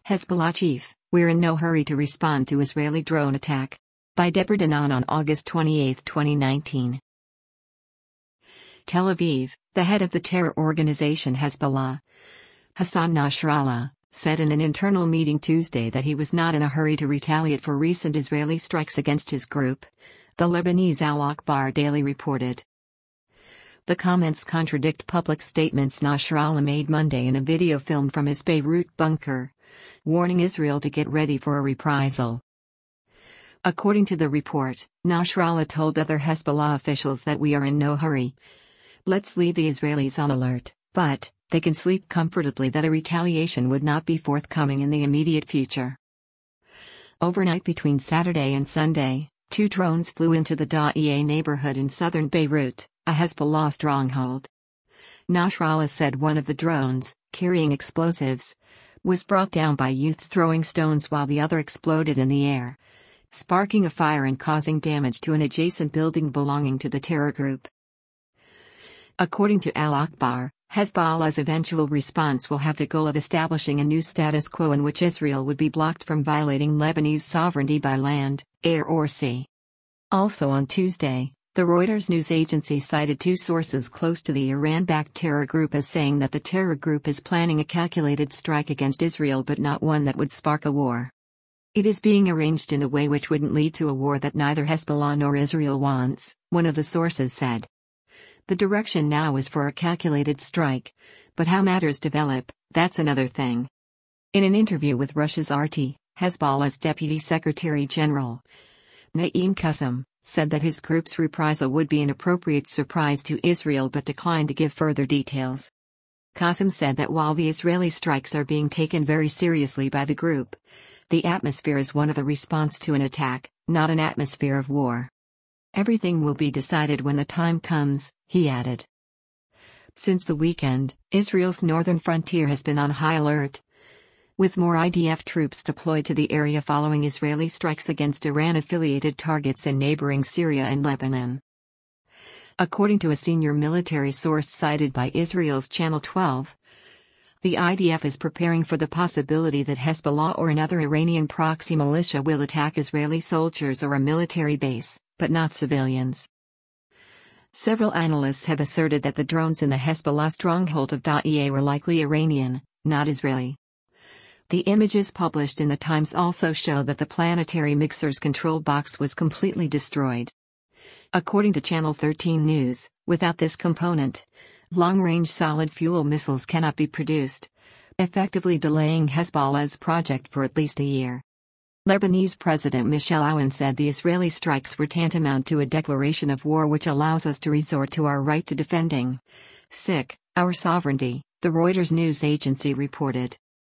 Hezbollah chief, "We're in no hurry to respond to Israeli drone attack." By Deborah Danan on August 28, 2019. Tel Aviv, the head of the terror organization Hezbollah, Hassan Nasrallah, said in an internal meeting Tuesday that he was not in a hurry to retaliate for recent Israeli strikes against his group, the Lebanese Al Akhbar Daily reported. The comments contradict public statements Nasrallah made Monday in a video filmed from his Beirut bunker, warning Israel to get ready for a reprisal. According to the report, Nasrallah told other Hezbollah officials that "we are in no hurry. Let's leave the Israelis on alert, but they can sleep comfortably that a retaliation would not be forthcoming in the immediate future." Overnight between Saturday and Sunday, 2 drones flew into the Da'ieh neighborhood in southern Beirut, a Hezbollah stronghold. Nasrallah said one of the drones, carrying explosives, was brought down by youths throwing stones while the other exploded in the air, sparking a fire and causing damage to an adjacent building belonging to the terror group. According to Al Akhbar, Hezbollah's eventual response will have the goal of establishing a new status quo in which Israel would be blocked from violating Lebanese sovereignty by land, air or sea. Also on Tuesday, the Reuters news agency cited 2 sources close to the Iran-backed terror group as saying that the terror group is planning a calculated strike against Israel but not one that would spark a war. "It is being arranged in a way which wouldn't lead to a war that neither Hezbollah nor Israel wants," one of the sources said. "The direction now is for a calculated strike, but how matters develop, that's another thing." In an interview with Russia's RT, Hezbollah's Deputy Secretary General, Naim Qassem, said that his group's reprisal would be an appropriate surprise to Israel but declined to give further details. Qassem said that while the Israeli strikes are being taken very seriously by the group, the atmosphere is one of a response to an attack, not an atmosphere of war. "Everything will be decided when the time comes," he added. Since the weekend, Israel's northern frontier has been on high alert, with more IDF troops deployed to the area following Israeli strikes against Iran-affiliated targets in neighboring Syria and Lebanon. According to a senior military source cited by Israel's Channel 12, the IDF is preparing for the possibility that Hezbollah or another Iranian proxy militia will attack Israeli soldiers or a military base, but not civilians. Several analysts have asserted that the drones in the Hezbollah stronghold of Da'ieh were likely Iranian, not Israeli. The images published in the Times also show that the planetary mixer's control box was completely destroyed. According to Channel 13 News, without this component, long-range solid-fuel missiles cannot be produced, effectively delaying Hezbollah's project for at least a year. Lebanese President Michel Aoun said the Israeli strikes were tantamount to a declaration of war which allows us to resort to our right to defending our sovereignty, the Reuters news agency reported.